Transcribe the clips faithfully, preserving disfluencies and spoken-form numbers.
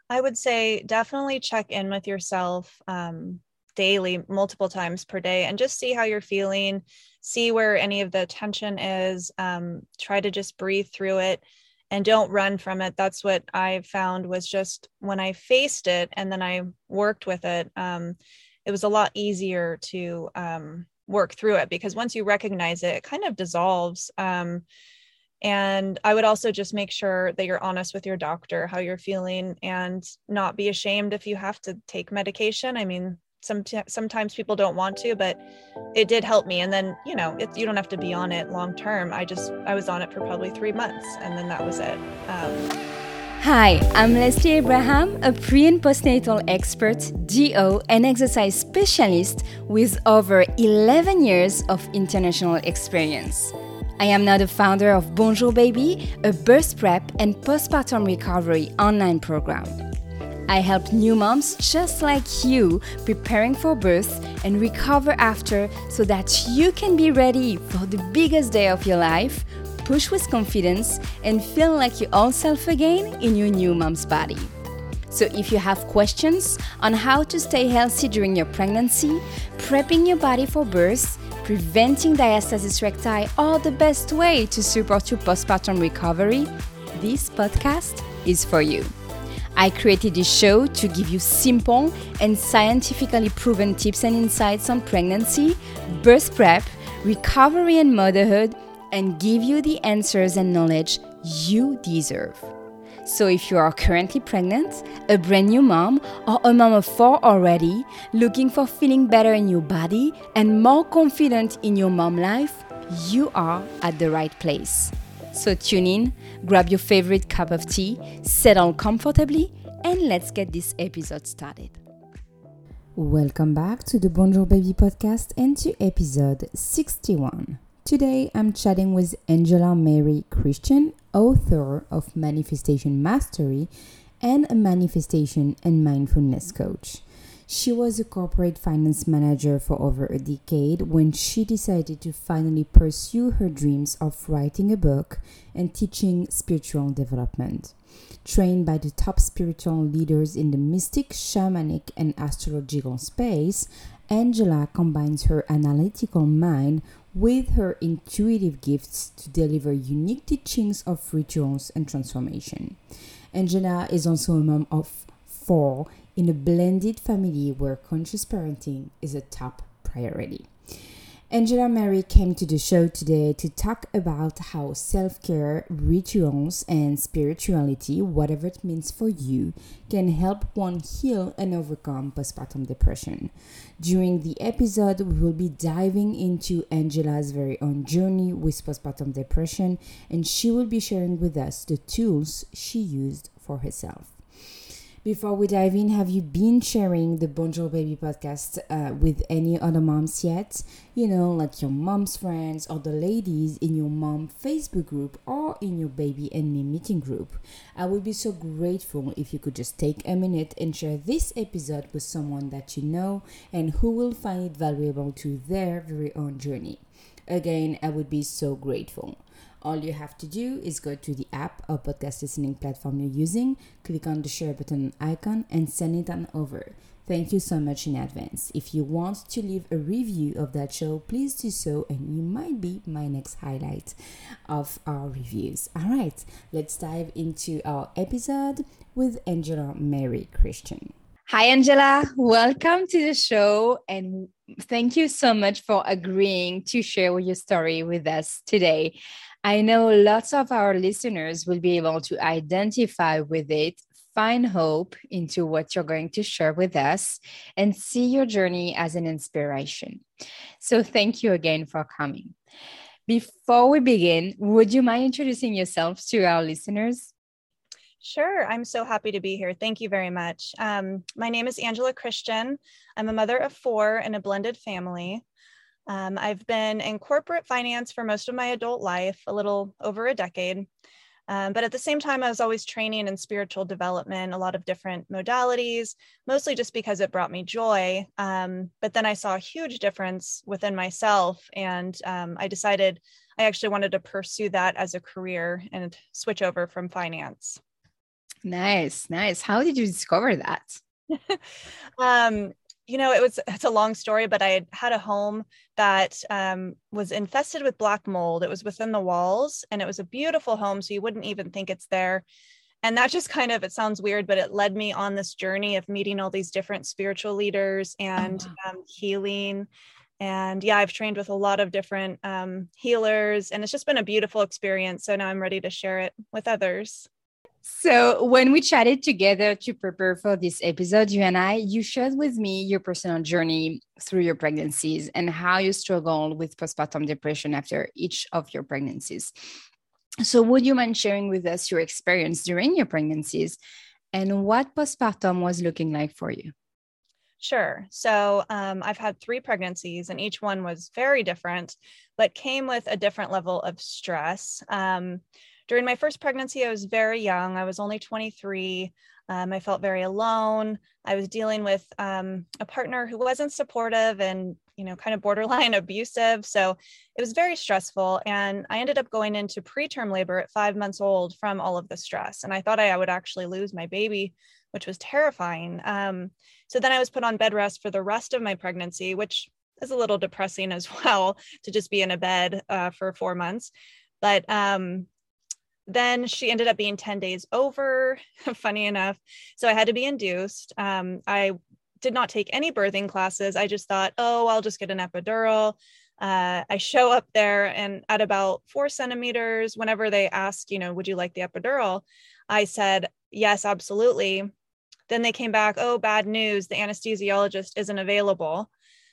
I would say definitely check in with yourself um, daily, multiple times per day, and just see how you're feeling, see where any of the tension is. Um, try to just breathe through it and don't run from it. That's what I found was just when I faced it and then I worked with it, um, it was a lot easier to um, work through it because once you recognize it, it kind of dissolves. Um, and I would also just make sure that you're honest with your doctor, how you're feeling, and not be ashamed if you have to take medication. I mean, some sometimes people don't want to, but it did help me. And then, you know, it, you don't have to be on it long term. I just, I was on it for probably three months and then that was it. Um, Hi, I'm Leslie Abraham, a pre and postnatal expert, D O, and exercise specialist with over eleven years of international experience. I am now the founder of Bonjour Baby, a birth prep and postpartum recovery online program. I help new moms just like you preparing for birth and recover after so that you can be ready for the biggest day of your life, push with confidence, and feel like your old self again in your new mom's body. So if you have questions on how to stay healthy during your pregnancy, prepping your body for birth, preventing diastasis recti, or the best way to support your postpartum recovery, this podcast is for you. I created this show to give you simple and scientifically proven tips and insights on pregnancy, birth prep, recovery and motherhood, and give you the answers and knowledge you deserve. So if you are currently pregnant, a brand new mom, or a mom of four already, looking for feeling better in your body and more confident in your mom life, you are at the right place. So tune in, grab your favorite cup of tea, settle comfortably, and let's get this episode started. Welcome back to the Bonjour Baby podcast and to episode sixty-one. Today I'm chatting with Angela Mary Christian, author of Manifestation Mastery and a manifestation and mindfulness coach. She was a corporate finance manager for over a decade when she decided to finally pursue her dreams of writing a book and teaching spiritual development. Trained by the top spiritual leaders in the mystic, shamanic, and astrological space, Angela combines her analytical mind with her intuitive gifts to deliver unique teachings of rituals and transformation. Angela is also a mom of four in a blended family where conscious parenting is a top priority. Angela Mary came to the show today to talk about how self-care, rituals, and spirituality, whatever it means for you, can help one heal and overcome postpartum depression. During the episode, we will be diving into Angela's very own journey with postpartum depression, and she will be sharing with us the tools she used for herself. Before we dive in, have you been sharing the Bonjour Baby podcast uh, with any other moms yet? You know, like your mom's friends or the ladies in your mom Facebook group or in your baby and me meeting group. I would be so grateful if you could just take a minute and share this episode with someone that you know and who will find it valuable to their very own journey. Again, I would be so grateful. All you have to do is go to the app or podcast listening platform you're using, click on the share button icon, and send it on over. Thank you so much in advance. If you want to leave a review of that show, please do so, and you might be my next highlight of our reviews. All right, let's dive into our episode with Angela Mary Christian. Hi, Angela. Welcome to the show, and thank you so much for agreeing to share your story with us today. I know lots of our listeners will be able to identify with it, find hope into what you're going to share with us, and see your journey as an inspiration. So thank you again for coming. Before we begin, would you mind introducing yourself to our listeners? Sure. I'm so happy to be here. Thank you very much. Um, my name is Angela Christian. I'm a mother of four in a blended family. Um, I've been in corporate finance for most of my adult life, a little over a decade. Um, but at the same time, I was always training in spiritual development, a lot of different modalities, mostly just because it brought me joy. Um, but then I saw a huge difference within myself. And um, I decided I actually wanted to pursue that as a career and switch over from finance. Nice, nice. How did you discover that? um, you know, it was, it's a long story, but I had had a home that um, was infested with black mold. It was within the walls and it was a beautiful home. So you wouldn't even think it's there. And that just kind of, it sounds weird, but it led me on this journey of meeting all these different spiritual leaders and Oh, wow. um, healing. And yeah, I've trained with a lot of different um, healers, and it's just been a beautiful experience. So now I'm ready to share it with others. So when we chatted together to prepare for this episode, you and I, you shared with me your personal journey through your pregnancies and how you struggled with postpartum depression after each of your pregnancies. So would you mind sharing with us your experience during your pregnancies and what postpartum was looking like for you? Sure. So um, I've had three pregnancies, and each one was very different, but came with a different level of stress. Um, during my first pregnancy, I was very young. I was only twenty-three. Um, I felt very alone. I was dealing with um, a partner who wasn't supportive and, you know, kind of borderline abusive. So it was very stressful. And I ended up going into preterm labor at five months old from all of the stress. And I thought I would actually lose my baby, which was terrifying. Um, so then I was put on bed rest for the rest of my pregnancy, which is a little depressing as well, to just be in a bed uh, for four months. But um, then she ended up being ten days over, funny enough. So I had to be induced. Um, I did not take any birthing classes. I just thought, oh, I'll just get an epidural. Uh, I show up there, and at about four centimeters, whenever they ask, you know, would you like the epidural? I said, yes, absolutely. Then they came back, oh, bad news, the anesthesiologist isn't available.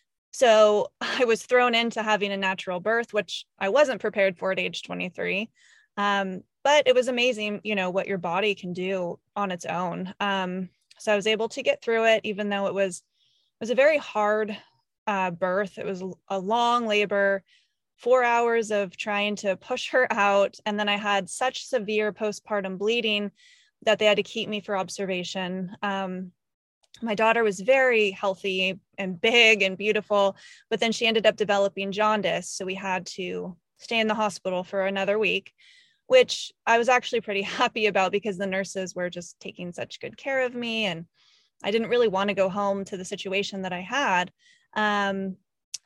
So I was thrown into having a natural birth, which I wasn't prepared for at age twenty-three. Um, but it was amazing, you know, what your body can do on its own. Um, so I was able to get through it, even though it was, it was a very hard uh, birth. It was a long labor, four hours of trying to push her out. And then I had such severe postpartum bleeding that they had to keep me for observation. Um, my daughter was very healthy and big and beautiful, but then she ended up developing jaundice. So we had to stay in the hospital for another week, which I was actually pretty happy about because the nurses were just taking such good care of me. And I didn't really want to go home to the situation that I had. Um,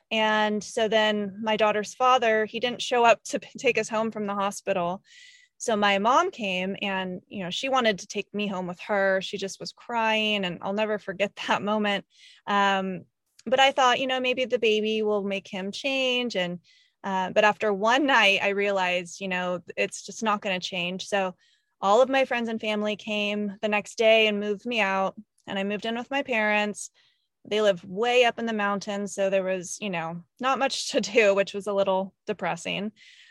and so then my daughter's father, he didn't show up to take us home from the hospital. So my mom came, and, you know, she wanted to take me home with her. She just was crying, and I'll never forget that moment. Um, but I thought, you know, maybe the baby will make him change. And Uh, but after one night, I realized, you know, it's just not going to change. So all of my friends and family came the next day and moved me out, and I moved in with my parents. They live way up in the mountains, so there was, you know, not much to do, which was a little depressing.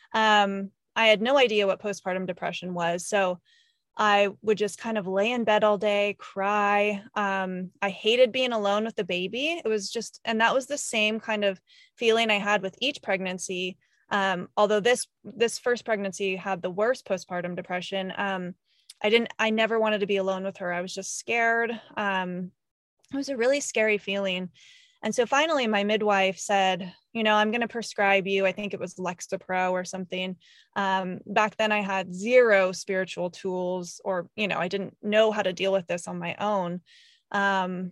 Um, I had no idea what postpartum depression was. So I would just kind of lay in bed all day, cry. Um, I hated being alone with the baby. It was just, and that was the same kind of feeling I had with each pregnancy. Um, although this this first pregnancy had the worst postpartum depression. Um, I didn't, I never wanted to be alone with her. I was just scared. Um, it was a really scary feeling. And so finally my midwife said, you know, I'm going to prescribe you. I think it was Lexapro or something. Um, back then I had zero spiritual tools, or, you know, I didn't know how to deal with this on my own. Um,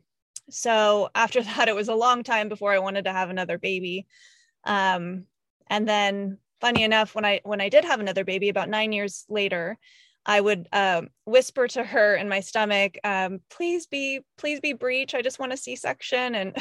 so after that, it was a long time before I wanted to have another baby. Um, and then funny enough, when I, when I did have another baby about nine years later, I would um, whisper to her in my stomach, um, please be, please be breech. I just want a C-section. And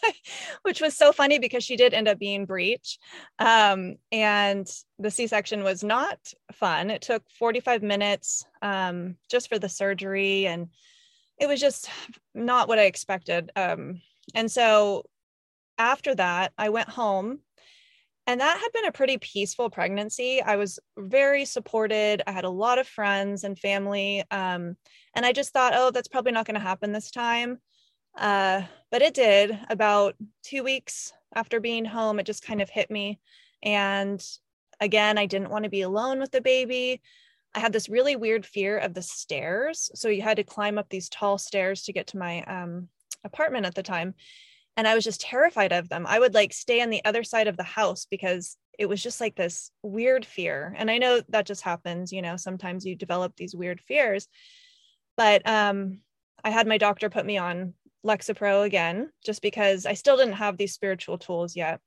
which was so funny because she did end up being breech. Um, and the C-section was not fun. It took forty-five minutes um, just for the surgery. And it was just not what I expected. Um, and so after that, I went home. And that had been a pretty peaceful pregnancy. I was very supported. I had a lot of friends and family. Um, and I just thought, oh, that's probably not going to happen this time. Uh, but it did. About two weeks after being home, it just kind of hit me. And again, I didn't want to be alone with the baby. I had this really weird fear of the stairs. So you had to climb up these tall stairs to get to my um, apartment at the time. And I was just terrified of them. I would like stay on the other side of the house because it was just like this weird fear. And I know that just happens, you know, sometimes you develop these weird fears. But um, I had my doctor put me on Lexapro again, just because I still didn't have these spiritual tools yet.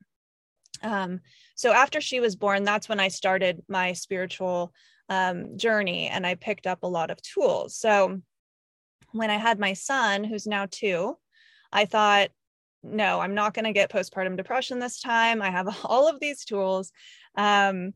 Um, so after she was born, that's when I started my spiritual um, journey, and I picked up a lot of tools. So when I had my son, who's now two, I thought, no, I'm not going to get postpartum depression this time. I have all of these tools. Um,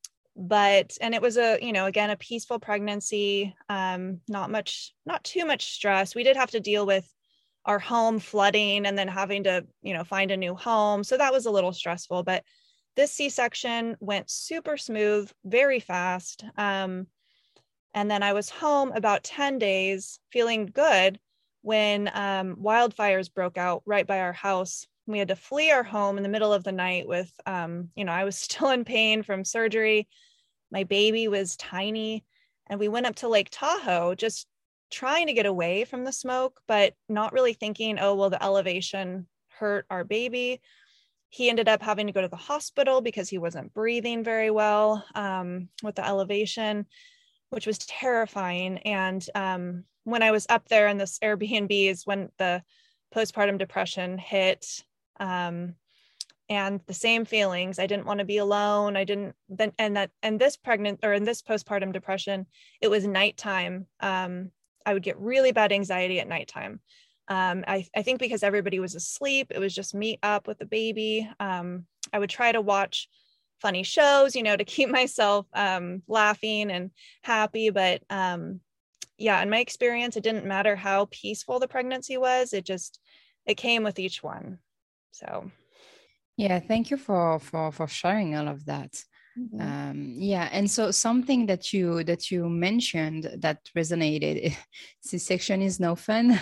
but, and it was a, you know, again, a peaceful pregnancy, um, not much, not too much stress. We did have to deal with our home flooding and then having to, you know, find a new home. So that was a little stressful, but this C-section went super smooth, very fast. Um, and then I was home about ten days feeling good when um, wildfires broke out right by our house. We had to flee our home in the middle of the night with, um, you know, I was still in pain from surgery. My baby was tiny, and we went up to Lake Tahoe, just trying to get away from the smoke, but not really thinking, oh, well, the elevation hurt our baby. He ended up having to go to the hospital because he wasn't breathing very well um, with the elevation, which was terrifying. And um, when I was up there in this Airbnb is when the postpartum depression hit. Um, and the same feelings. I didn't want to be alone. I didn't, then, and that, and this pregnant or in this postpartum depression, it was nighttime. Um, I would get really bad anxiety at nighttime. Um, I, I think because everybody was asleep, it was just me up with the baby. Um, I would try to watch funny shows, you know, to keep myself um, laughing and happy. But um, yeah, in my experience, it didn't matter how peaceful the pregnancy was. It just, it came with each one. So. Yeah, thank you for for for sharing all of that. Mm-hmm. Um, yeah, and so something that you that you mentioned that resonated: C-section is no fun.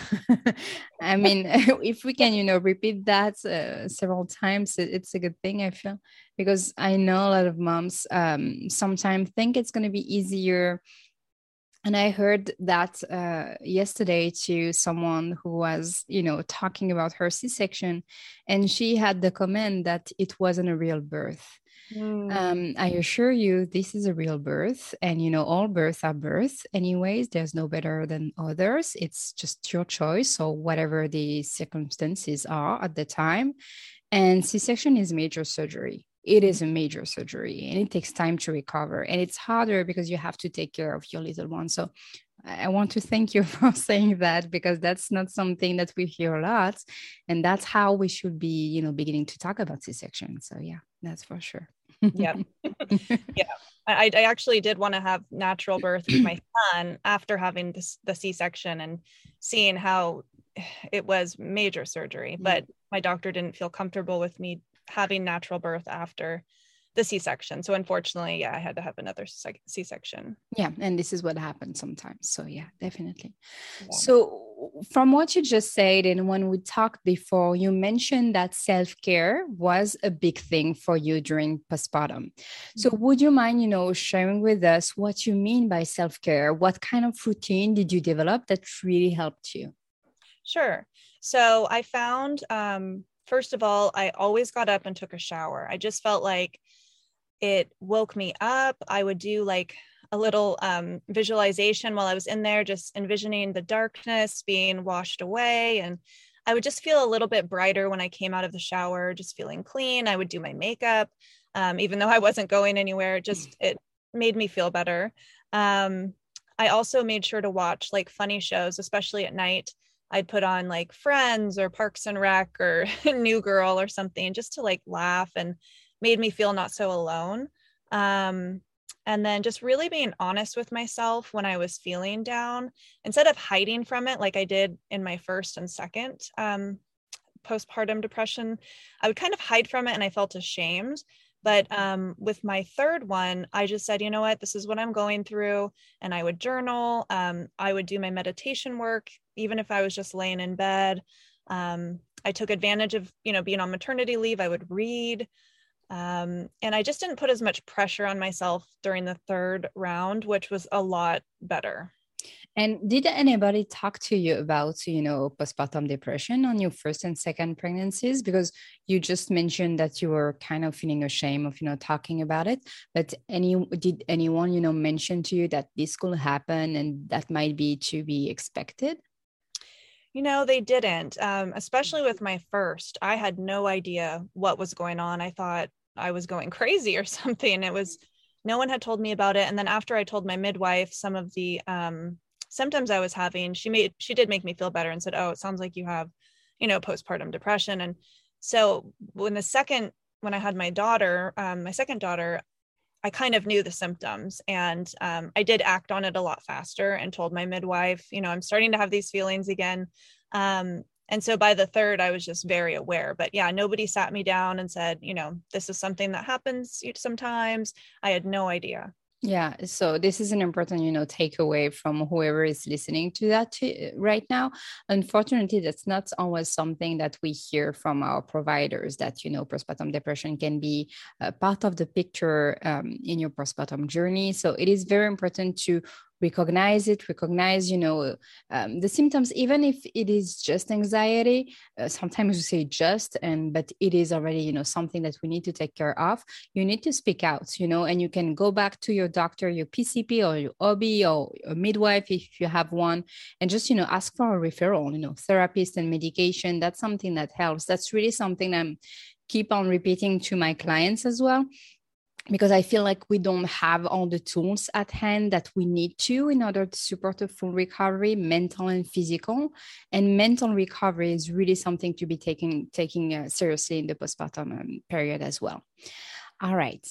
I mean, if we can, you know, repeat that uh, several times, it, it's a good thing, I feel, because I know a lot of moms um, sometimes think it's going to be easier. And I heard that uh, yesterday to someone who was, you know, talking about her C-section, and she had the comment that it wasn't a real birth. Mm. Um, I assure you, this is a real birth, and you know, all births are births. Anyways, there's no better than others. It's just your choice. So whatever the circumstances are at the time, and C-section is major surgery. It is a major surgery, and it takes time to recover, and it's harder because you have to take care of your little one. So I want to thank you for saying that, because that's not something that we hear a lot, and that's how we should be, you know, beginning to talk about C-section. So yeah, that's for sure. Yeah. Yeah. I, I actually did want to have natural birth with my son after having this, the C-section and seeing how it was major surgery, but my doctor didn't feel comfortable with me having natural birth after the C-section. So unfortunately, yeah, I had to have another C-section. Yeah. And this is what happens sometimes. So yeah, definitely. Yeah. So from what you just said, and when we talked before, you mentioned that self-care was a big thing for you during postpartum. So would you mind, you know, sharing with us what you mean by self-care? What kind of routine did you develop that really helped you? Sure. So I found, um, first of all, I always got up and took a shower. I just felt like it woke me up. I would do like a little um, visualization while I was in there, just envisioning the darkness being washed away. And I would just feel a little bit brighter when I came out of the shower, just feeling clean. I would do my makeup, um, even though I wasn't going anywhere. Just, it made me feel better. Um, I also made sure to watch like funny shows, especially at night. I'd put on like Friends or Parks and Rec or New Girl or something, just to like laugh, and made me feel not so alone. Um, and then just really being honest with myself when I was feeling down, instead of hiding from it like I did in my first and second um, postpartum depression. I would kind of hide from it, and I felt ashamed. But um, with my third one, I just said, you know what, this is what I'm going through. And I would journal. Um, I would do my meditation work, even if I was just laying in bed. Um, I took advantage of, you know, being on maternity leave. I would read. Um, and I just didn't put as much pressure on myself during the third round, which was a lot better. And did anybody talk to you about, you know, postpartum depression on your first and second pregnancies? Because you just mentioned that you were kind of feeling ashamed of, you know, talking about it. But any did anyone, you know, mention to you that this could happen and that might be to be expected? You know, they didn't, um, especially with my first. I had no idea what was going on. I thought I was going crazy or something. It was, no one had told me about it. And then after I told my midwife some of the um, symptoms I was having, she made, she did make me feel better and said, oh, it sounds like you have, you know, postpartum depression. And so when the second, when I had my daughter, um, my second daughter, I kind of knew the symptoms, and um, I did act on it a lot faster and told my midwife, you know, I'm starting to have these feelings again. Um, and so by the third, I was just very aware. But yeah, nobody sat me down and said, you know, this is something that happens sometimes. I had no idea. Yeah, so this is an important, you know, takeaway from whoever is listening to that to, right now. Unfortunately, that's not always something that we hear from our providers, that, you know, postpartum depression can be a part of the picture um, in your postpartum journey. So it is very important to recognize it, recognize, you know, um, the symptoms, even if it is just anxiety. Uh, sometimes we say just, and but it is already, you know, something that we need to take care of. You need to speak out, you know, and you can go back to your doctor, your P C P or your O B or a midwife if you have one, and just, you know, ask for a referral, you know, therapist and medication. That's something that helps. That's really something I'm keep on repeating to my clients as well, because I feel like we don't have all the tools at hand that we need to in order to support a full recovery, mental and physical. And mental recovery is really something to be taking, taking uh, seriously in the postpartum um, period as well. All right.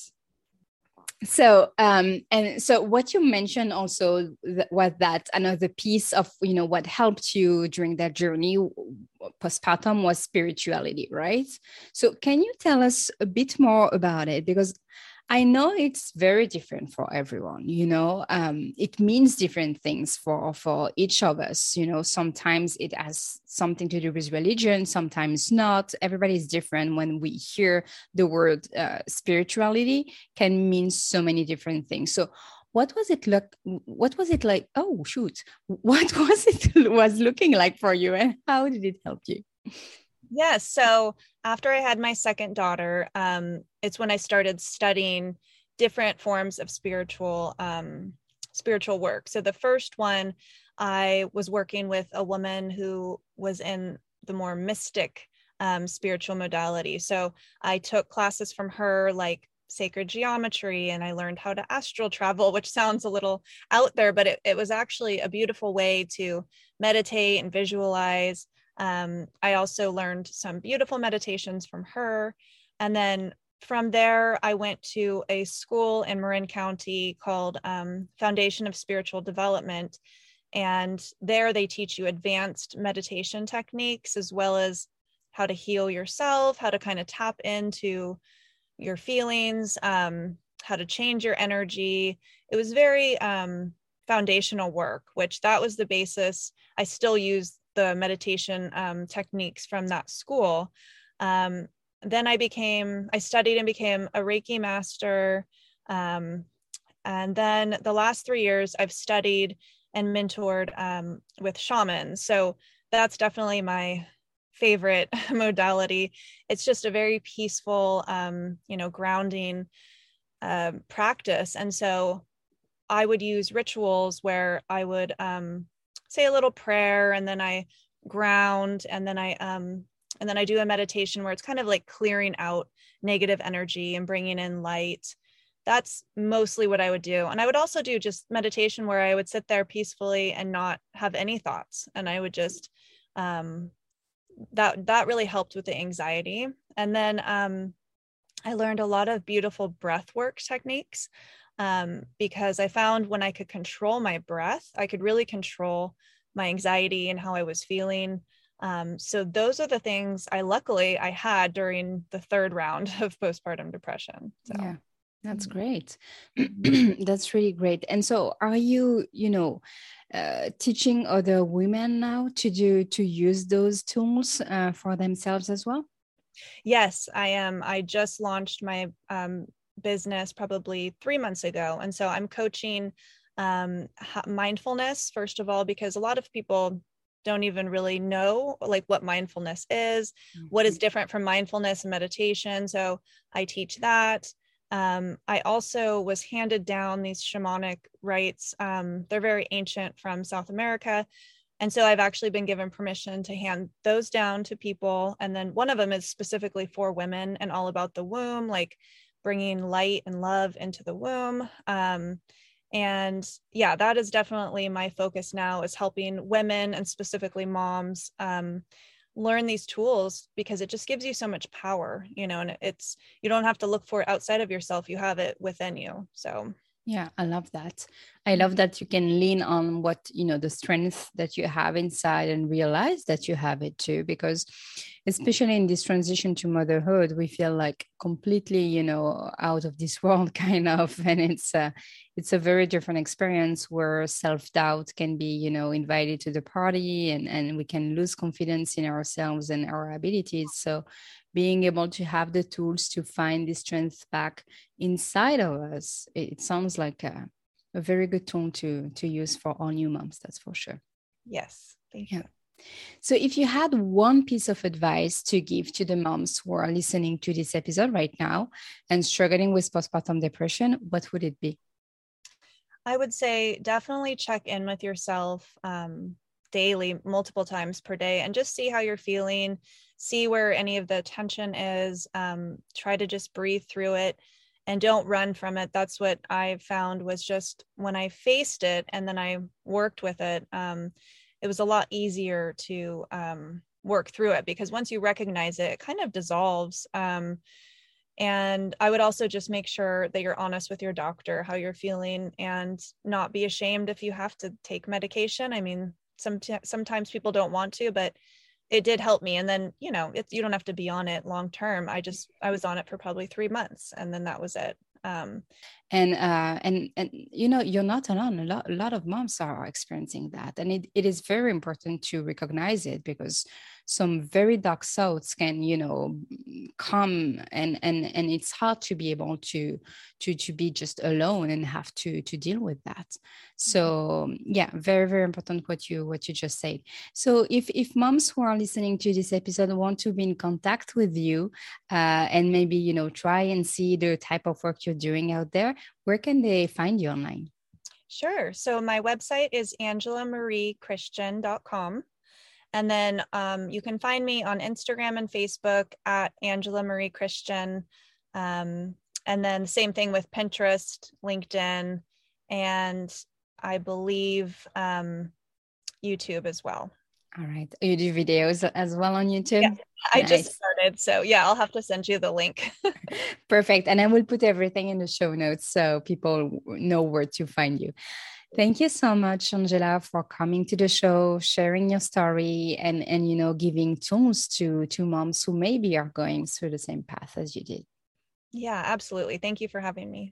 So, um, and so what you mentioned also th- was that another piece of, you know, what helped you during that journey postpartum was spirituality, right? So can you tell us a bit more about it? Because I know it's very different for everyone, you know, um, it means different things for, for each of us. You know, sometimes it has something to do with religion, sometimes not. Everybody is different. When we hear the word uh, spirituality, can mean so many different things. So what was it look, what was it like? Oh, shoot. What was it was looking like for you, and how did it help you? Yes. So after I had my second daughter, um, it's when I started studying different forms of spiritual, um, spiritual work. So the first one, I was working with a woman who was in the more mystic um, spiritual modality. So I took classes from her, like sacred geometry, and I learned how to astral travel, which sounds a little out there, but it, it was actually a beautiful way to meditate and visualize. Um, I also learned some beautiful meditations from her. And then from there, I went to a school in Marin County called um, Foundation of Spiritual Development. And there they teach you advanced meditation techniques, as well as how to heal yourself, how to kind of tap into your feelings, um, how to change your energy. It was very um, foundational work, which that was the basis. I still use the meditation um, techniques from that school. Um, then I became, I studied and became a Reiki master. Um, and then the last three years I've studied and mentored um, with shamans. So that's definitely my favorite modality. It's just a very peaceful, um, you know, grounding uh, practice. And so I would use rituals where I would um, say a little prayer, and then I ground, and then I um and then I do a meditation where it's kind of like clearing out negative energy and bringing in light. That's mostly what I would do. And I would also do just meditation where I would sit there peacefully and not have any thoughts, and I would just um that that really helped with the anxiety. And then um I learned a lot of beautiful breath work techniques. Um, because I found when I could control my breath, I could really control my anxiety and how I was feeling. Um, so those are the things I luckily I had during the third round of postpartum depression. So. Yeah, that's great. That's really great. And so are you, you know, uh, teaching other women now to do, to use those tools uh, for themselves as well? Yes, I am. I just launched my um, business probably three months ago. And so I'm coaching um, mindfulness, first of all, because a lot of people don't even really know like what mindfulness is, mm-hmm. what is different from mindfulness and meditation. So I teach that. Um, I also was handed down these shamanic rites. Um, they're very ancient from South America. And so I've actually been given permission to hand those down to people. And then one of them is specifically for women and all about the womb, like bringing light and love into the womb. Um, and yeah, that is definitely my focus now, is helping women and specifically moms um, learn these tools, because it just gives you so much power, you know, and it's, you don't have to look for it outside of yourself. You have it within you. So yeah, I love that. I love that you can lean on what, you know, the strength that you have inside and realize that you have it too, because especially in this transition to motherhood, we feel like completely, you know, out of this world kind of, and it's a, it's a very different experience where self-doubt can be, you know, invited to the party, and, and we can lose confidence in ourselves and our abilities. So being able to have the tools to find the strength back inside of us, it, it sounds like a, a very good tool to, to use for all new moms, that's for sure. Yes, thank yeah. you. So if you had one piece of advice to give to the moms who are listening to this episode right now and struggling with postpartum depression, what would it be? I would say definitely check in with yourself um, daily, multiple times per day, and just see how you're feeling, see where any of the tension is, um, try to just breathe through it and don't run from it. That's what I found was just when I faced it and then I worked with it, um, it was a lot easier to um, work through it, because once you recognize it, it kind of dissolves. Um, and I would also just make sure that you're honest with your doctor, how you're feeling, and not be ashamed if you have to take medication. I mean, some, sometimes people don't want to, but it did help me. And then, you know, it's, you don't have to be on it long term. I just, I was on it for probably three months and then that was it. Um, and, uh, and, and, you know, you're not alone. A lot, a lot of moms are experiencing that. And it, it is very important to recognize it, because some very dark thoughts can, you know, come and, and, and it's hard to be able to, to, to be just alone and have to, to deal with that. So yeah, very, very important what you, what you just said. So if, if moms who are listening to this episode want to be in contact with you uh, and maybe, you know, try and see the type of work you're doing out there, where can they find you online? Sure. So my website is angela marie christian dot com. And then um, you can find me on Instagram and Facebook at Angela Marie Christian. Um, and then same thing with Pinterest, LinkedIn, and I believe um, YouTube as well. All right. You do videos as well on YouTube? Yeah, I nice. just started. So yeah, I'll have to send you the link. Perfect. And I will put everything in the show notes so people know where to find you. Thank you so much, Angela, for coming to the show, sharing your story, and, and you know, giving tools to, to moms who maybe are going through the same path as you did. Yeah, absolutely. Thank you for having me.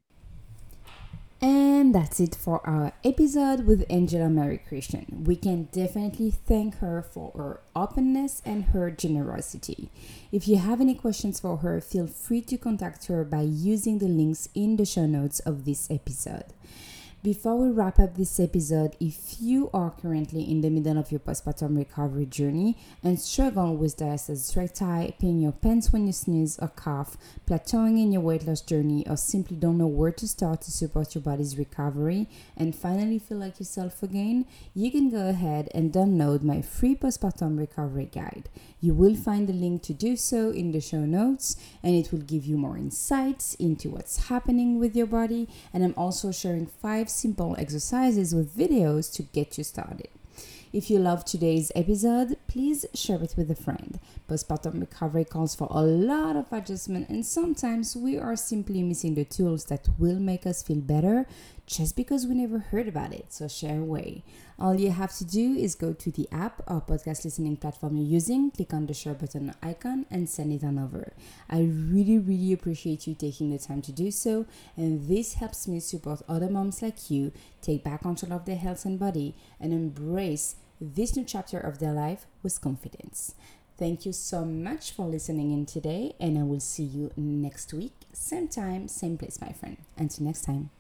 And that's it for our episode with Angela Marie Christian. We can definitely thank her for her openness and her generosity. If you have any questions for her, feel free to contact her by using the links in the show notes of this episode. Before we wrap up this episode, if you are currently in the middle of your postpartum recovery journey and struggle with diastasis recti, peeing your pants when you sneeze or cough, plateauing in your weight loss journey, or simply don't know where to start to support your body's recovery and finally feel like yourself again, you can go ahead and download my free postpartum recovery guide. You will find the link to do so in the show notes, and it will give you more insights into what's happening with your body. And I'm also sharing five simple exercises with videos to get you started. If you loved today's episode, please share it with a friend. Postpartum recovery calls for a lot of adjustment, and sometimes we are simply missing the tools that will make us feel better just because we never heard about it. So share away. All you have to do is go to the app or podcast listening platform you're using, click on the share button icon, and send it on over. I really, really appreciate you taking the time to do so, and this helps me support other moms like you take back control of their health and body and embrace this new chapter of their life with confidence. Thank you so much for listening in today, and I will see you next week, same time, same place, my friend. Until next time.